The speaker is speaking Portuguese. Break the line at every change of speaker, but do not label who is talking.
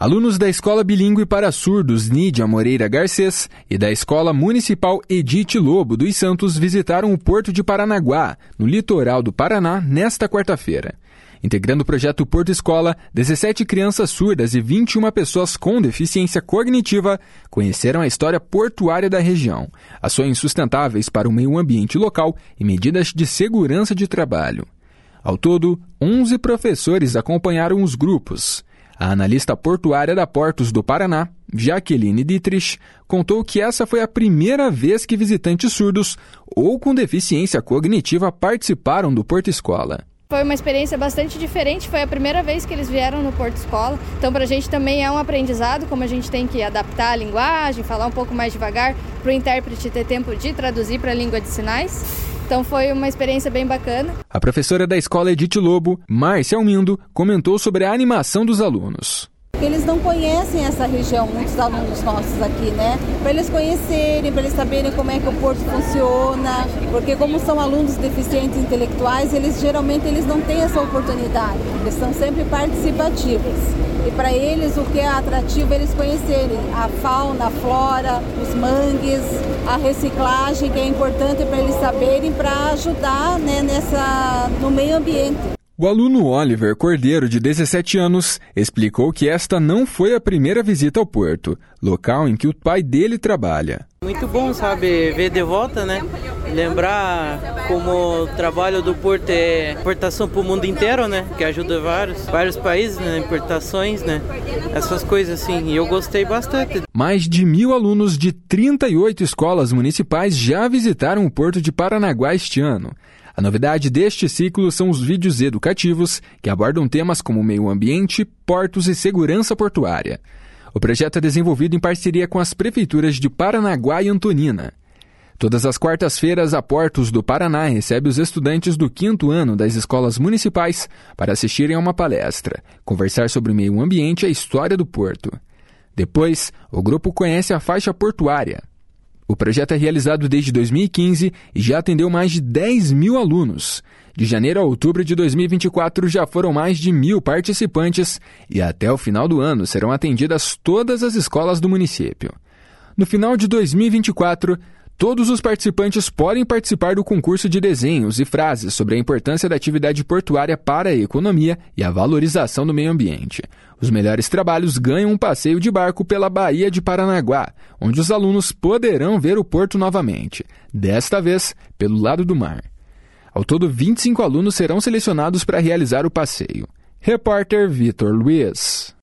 Alunos da Escola Bilíngue para Surdos Nídia Moreira Garcês e da Escola Municipal Edith Lobo dos Santos visitaram o Porto de Paranaguá, no litoral do Paraná, nesta quarta-feira. Integrando o projeto Porto Escola, 17 crianças surdas e 21 pessoas com deficiência cognitiva conheceram a história portuária da região, ações sustentáveis para o meio ambiente local e medidas de segurança de trabalho. Ao todo, 11 professores acompanharam os grupos. A analista portuária da Portos do Paraná, Jaqueline Dietrich, contou que essa foi a primeira vez que visitantes surdos ou com deficiência cognitiva participaram do Porto Escola.
Foi uma experiência bastante diferente, foi a primeira vez que eles vieram no Porto Escola, então para a gente também é um aprendizado, como a gente tem que adaptar a linguagem, falar um pouco mais devagar, para o intérprete ter tempo de traduzir para a língua de sinais. Então foi uma experiência bem bacana.
A professora da Escola Edith Lobo, Márcia Almindo, comentou sobre a animação dos alunos.
Eles não conhecem essa região, muitos alunos nossos aqui, né? Para eles conhecerem, para eles saberem como é que o porto funciona, porque como são alunos deficientes intelectuais, geralmente não têm essa oportunidade, eles são sempre participativos. E para eles o que é atrativo é eles conhecerem a fauna, a flora, os mangues, a reciclagem, que é importante para eles saberem para ajudar, né, no meio ambiente.
O aluno Oliver Cordeiro, de 17 anos, explicou que esta não foi a primeira visita ao Porto, local em que o pai dele trabalha.
Muito bom, sabe, ver de volta, né? Lembrar como o trabalho do Porto é importação para o mundo inteiro, né? Que ajuda vários países, né? Importações, né? Essas coisas assim, e eu gostei bastante.
Mais de 1.000 alunos de 38 escolas municipais já visitaram o Porto de Paranaguá este ano. A novidade deste ciclo são os vídeos educativos que abordam temas como meio ambiente, portos e segurança portuária. O projeto é desenvolvido em parceria com as prefeituras de Paranaguá e Antonina. Todas as quartas-feiras, a Portos do Paraná recebe os estudantes do 5º ano das escolas municipais para assistirem a uma palestra, conversar sobre o meio ambiente e a história do porto. Depois, o grupo conhece a faixa portuária. O projeto é realizado desde 2015 e já atendeu mais de 10.000 alunos. De janeiro a outubro de 2024 já foram mais de 1.000 participantes e até o final do ano serão atendidas todas as escolas do município. No final de 2024, todos os participantes podem participar do concurso de desenhos e frases sobre a importância da atividade portuária para a economia e a valorização do meio ambiente. Os melhores trabalhos ganham um passeio de barco pela Baía de Paranaguá, onde os alunos poderão ver o porto novamente, desta vez pelo lado do mar. Ao todo, 25 alunos serão selecionados para realizar o passeio. Repórter Vitor Luiz.